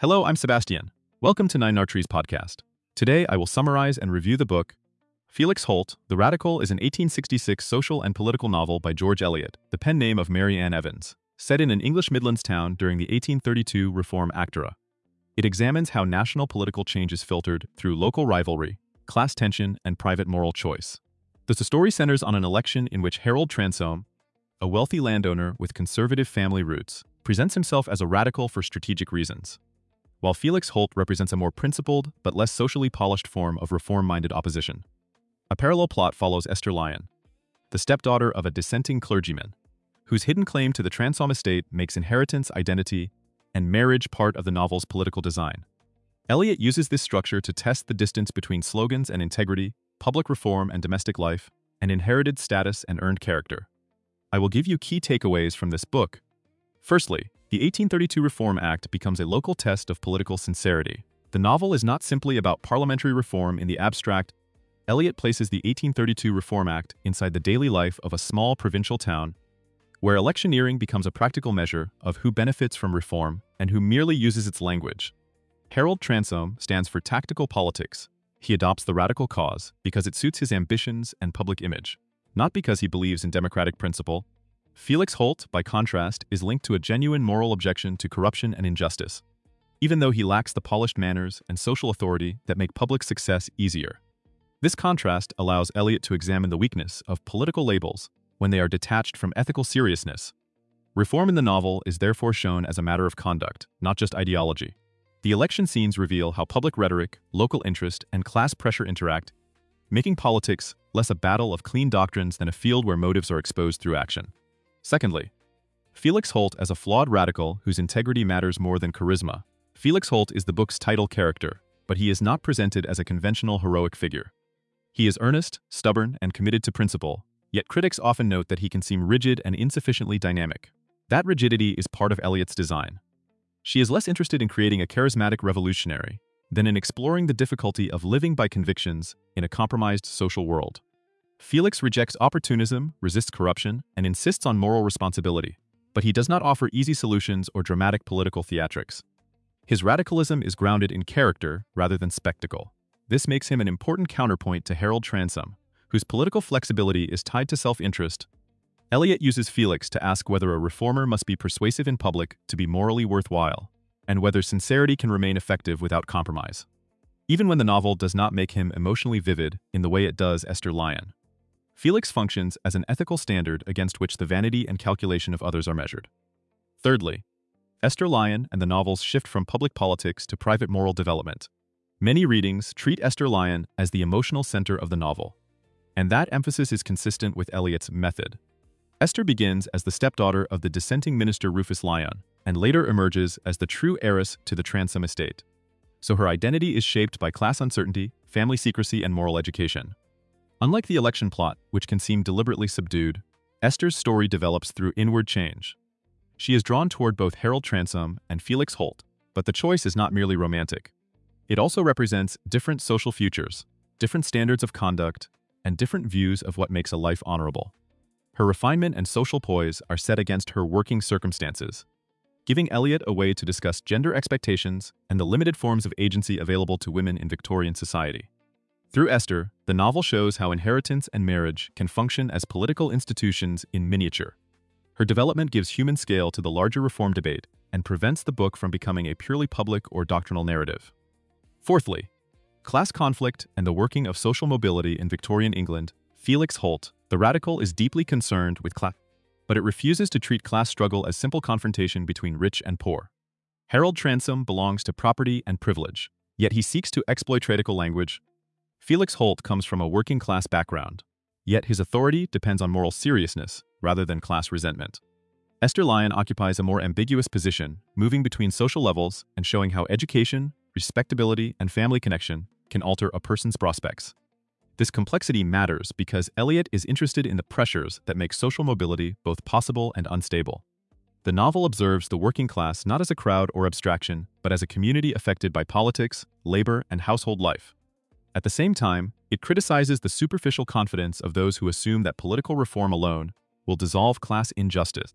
Hello, I'm Sebastian. Welcome to Nine Arteries podcast. Today, I will summarize and review the book Felix Holt, The Radical is an 1866 social and political novel by George Eliot, the pen name of Mary Ann Evans, set in an English Midlands town during the 1832 Reform Act era. It examines how national political change is filtered through local rivalry, class tension, and private moral choice. The story centers on an election in which Harold Transome, a wealthy landowner with conservative family roots, presents himself as a radical for strategic reasons, while Felix Holt represents a more principled but less socially polished form of reform-minded opposition. A parallel plot follows Esther Lyon, the stepdaughter of a dissenting clergyman, whose hidden claim to the Transome estate makes inheritance, identity, and marriage part of the novel's political design. Eliot uses this structure to test the distance between slogans and integrity, public reform and domestic life, and inherited status and earned character. I will give you key takeaways from this book. Firstly, the 1832 Reform Act becomes a local test of political sincerity. The novel is not simply about parliamentary reform in the abstract. Eliot places the 1832 Reform Act inside the daily life of a small provincial town, where electioneering becomes a practical measure of who benefits from reform and who merely uses its language. Harold Transome stands for tactical politics. He adopts the radical cause because it suits his ambitions and public image, not because he believes in democratic principle. Felix Holt, by contrast, is linked to a genuine moral objection to corruption and injustice, even though he lacks the polished manners and social authority that make public success easier. This contrast allows Eliot to examine the weakness of political labels when they are detached from ethical seriousness. Reform in the novel is therefore shown as a matter of conduct, not just ideology. The election scenes reveal how public rhetoric, local interest, and class pressure interact, making politics less a battle of clean doctrines than a field where motives are exposed through action. Secondly, Felix Holt as a flawed radical whose integrity matters more than charisma. Felix Holt is the book's title character, but he is not presented as a conventional heroic figure. He is earnest, stubborn, and committed to principle, yet critics often note that he can seem rigid and insufficiently dynamic. That rigidity is part of Eliot's design. She is less interested in creating a charismatic revolutionary than in exploring the difficulty of living by convictions in a compromised social world. Felix rejects opportunism, resists corruption, and insists on moral responsibility, but he does not offer easy solutions or dramatic political theatrics. His radicalism is grounded in character rather than spectacle. This makes him an important counterpoint to Harold Transome, whose political flexibility is tied to self-interest. Eliot uses Felix to ask whether a reformer must be persuasive in public to be morally worthwhile, and whether sincerity can remain effective without compromise, even when the novel does not make him emotionally vivid in the way it does Esther Lyon. Felix functions as an ethical standard against which the vanity and calculation of others are measured. Thirdly, Esther Lyon and the novels shift from public politics to private moral development. Many readings treat Esther Lyon as the emotional center of the novel, and that emphasis is consistent with Eliot's method. Esther begins as the stepdaughter of the dissenting minister Rufus Lyon, and later emerges as the true heiress to the Transome estate. So her identity is shaped by class uncertainty, family secrecy, and moral education. Unlike the election plot, which can seem deliberately subdued, Esther's story develops through inward change. She is drawn toward both Harold Transome and Felix Holt, but the choice is not merely romantic. It also represents different social futures, different standards of conduct, and different views of what makes a life honorable. Her refinement and social poise are set against her working circumstances, giving Eliot a way to discuss gender expectations and the limited forms of agency available to women in Victorian society. Through Esther, the novel shows how inheritance and marriage can function as political institutions in miniature. Her development gives human scale to the larger reform debate and prevents the book from becoming a purely public or doctrinal narrative. Fourthly, class conflict and the working of social mobility in Victorian England. Felix Holt, the radical, is deeply concerned with class, but it refuses to treat class struggle as simple confrontation between rich and poor. Harold Transome belongs to property and privilege, yet he seeks to exploit tradical language. Felix Holt comes from a working-class background, yet his authority depends on moral seriousness rather than class resentment. Esther Lyon occupies a more ambiguous position, moving between social levels and showing how education, respectability, and family connection can alter a person's prospects. This complexity matters because Eliot is interested in the pressures that make social mobility both possible and unstable. The novel observes the working class not as a crowd or abstraction, but as a community affected by politics, labor, and household life. At the same time, it criticizes the superficial confidence of those who assume that political reform alone will dissolve class injustice.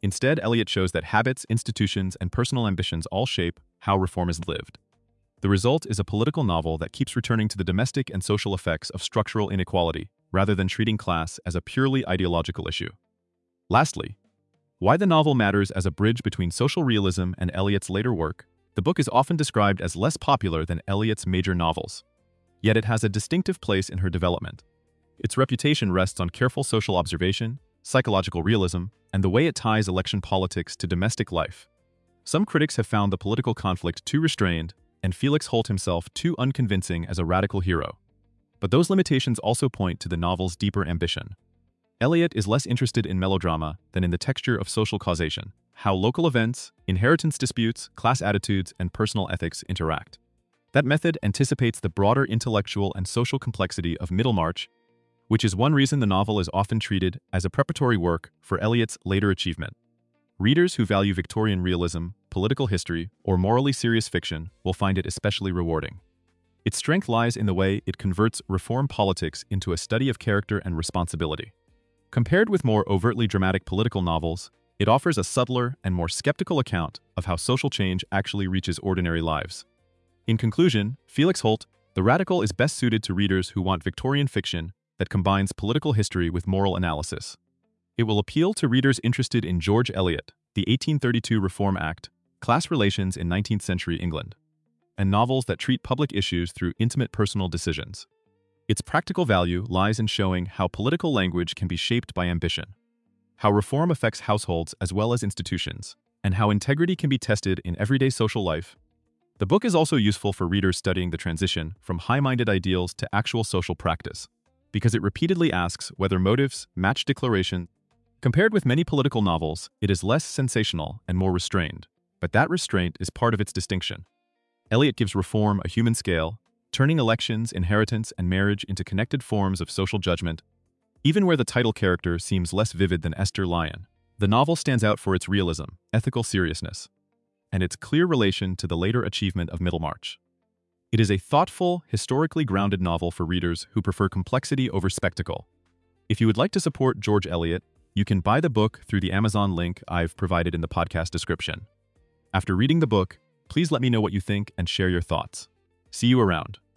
Instead, Eliot shows that habits, institutions, and personal ambitions all shape how reform is lived. The result is a political novel that keeps returning to the domestic and social effects of structural inequality, rather than treating class as a purely ideological issue. Lastly, why the novel matters as a bridge between social realism and Eliot's later work. The book is often described as less popular than Eliot's major novels. Yet it has a distinctive place in her development. Its reputation rests on careful social observation, psychological realism, and the way it ties election politics to domestic life. Some critics have found the political conflict too restrained, and Felix Holt himself too unconvincing as a radical hero. But those limitations also point to the novel's deeper ambition. Eliot is less interested in melodrama than in the texture of social causation, how local events, inheritance disputes, class attitudes, and personal ethics interact. That method anticipates the broader intellectual and social complexity of Middlemarch, which is one reason the novel is often treated as a preparatory work for Eliot's later achievement. Readers who value Victorian realism, political history, or morally serious fiction will find it especially rewarding. Its strength lies in the way it converts reform politics into a study of character and responsibility. Compared with more overtly dramatic political novels, it offers a subtler and more skeptical account of how social change actually reaches ordinary lives. In conclusion, Felix Holt, The Radical is best suited to readers who want Victorian fiction that combines political history with moral analysis. It will appeal to readers interested in George Eliot, the 1832 Reform Act, class relations in 19th century England, and novels that treat public issues through intimate personal decisions. Its practical value lies in showing how political language can be shaped by ambition, how reform affects households as well as institutions, and how integrity can be tested in everyday social life. The book is also useful for readers studying the transition from high-minded ideals to actual social practice, because it repeatedly asks whether motives match declaration. Compared with many political novels, it is less sensational and more restrained, but that restraint is part of its distinction. Eliot gives reform a human scale, turning elections, inheritance, and marriage into connected forms of social judgment. Even where the title character seems less vivid than Esther Lyon, the novel stands out for its realism, ethical seriousness, and its clear relation to the later achievement of Middlemarch. It is a thoughtful, historically grounded novel for readers who prefer complexity over spectacle. If you would like to support George Eliot, you can buy the book through the Amazon link I've provided in the podcast description. After reading the book, please let me know what you think and share your thoughts. See you around.